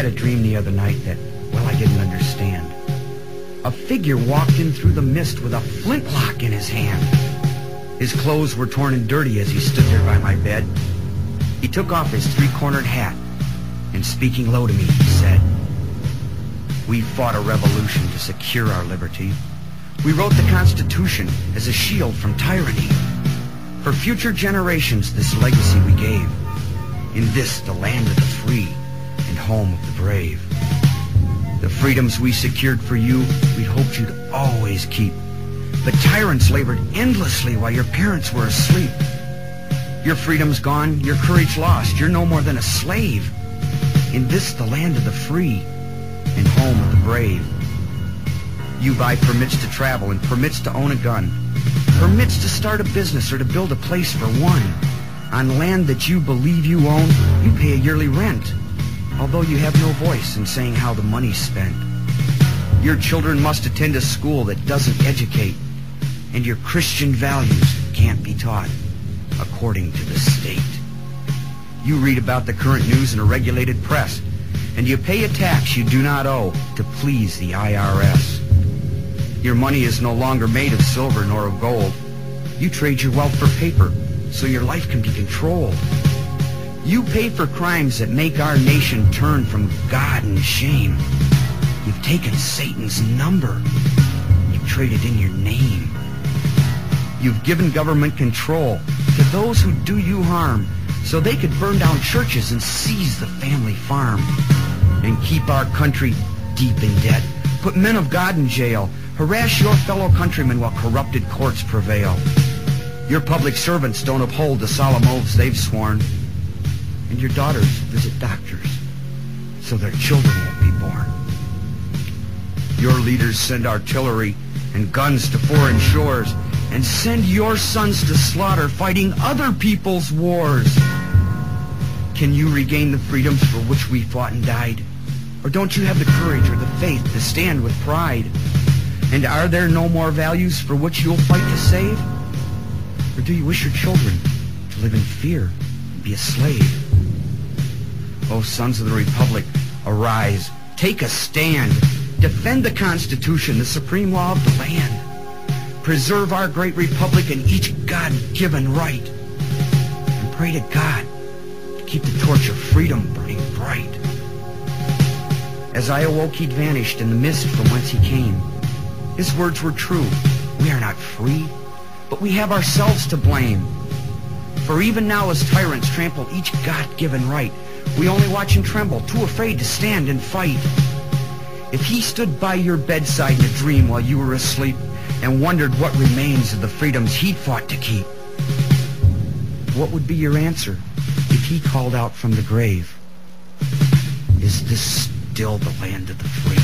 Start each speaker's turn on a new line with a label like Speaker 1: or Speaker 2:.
Speaker 1: a dream the other night that, well, I didn't understand. A figure walked in through the mist with a flintlock in his hand. His clothes were torn and dirty as he stood there by my bed. He took off his three-cornered hat, and speaking low to me, he said, "We fought a revolution to secure our liberty. We wrote the Constitution as a shield from tyranny. For future generations, this legacy we gave. In this, the land of the free and home of the brave. The freedoms we secured for you, we hoped you'd always keep. But tyrants labored endlessly while your parents were asleep. Your freedom's gone, your courage lost. You're no more than a slave. In this, the land of the free and home of the brave. You buy permits to travel and permits to own a gun, permits to start a business or to build a place for one. On land that you believe you own, you pay a yearly rent, although you have no voice in saying how the money's spent. Your children must attend a school that doesn't educate, and your Christian values can't be taught according to the state. You read about the current news in a regulated press, and you pay a tax you do not owe to please the IRS. Your money is no longer made of silver nor of gold. You trade your wealth for paper so your life can be controlled. You pay for crimes that make our nation turn from God and shame. You've taken Satan's number. You've traded in your name. You've given government control to those who do you harm so they could burn down churches and seize the family farm and keep our country deep in debt, put men of God in jail, harass your fellow countrymen while corrupted courts prevail. Your public servants don't uphold the solemn oaths they've sworn, and your daughters visit doctors so their children won't be born. Your leaders send artillery and guns to foreign shores and send your sons to slaughter fighting other people's wars. Can you regain the freedoms for which we fought and died? Or don't you have the courage or the faith to stand with pride? And are there no more values for which you'll fight to save? Or do you wish your children to live in fear and be a slave? O sons of the Republic, arise, take a stand, defend the Constitution, the supreme law of the land. Preserve our great republic and each God-given right. And pray to God to keep the torch of freedom burning bright. As I awoke, he'd vanished in the mist from whence he came. His words were true. We are not free, but we have ourselves to blame. For even now as tyrants trample each God-given right, we only watch and tremble, too afraid to stand and fight. If he stood by your bedside in a dream while you were asleep and wondered what remains of the freedoms he'd fought to keep, what would be your answer if he called out from the grave, "Is this still the land of the free?"